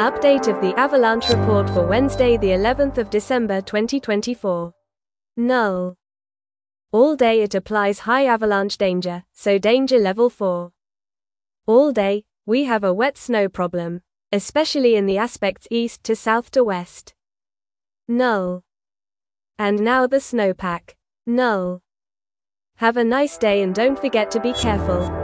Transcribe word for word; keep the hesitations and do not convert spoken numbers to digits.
Update of the avalanche report for Wednesday, the eleventh of December twenty twenty-four. Null. All day it applies high avalanche danger, so danger level four. All day, we have a wet snow problem, especially in the aspects east to south to west. Null. And now the snowpack. Null. Have a nice day and don't forget to be careful.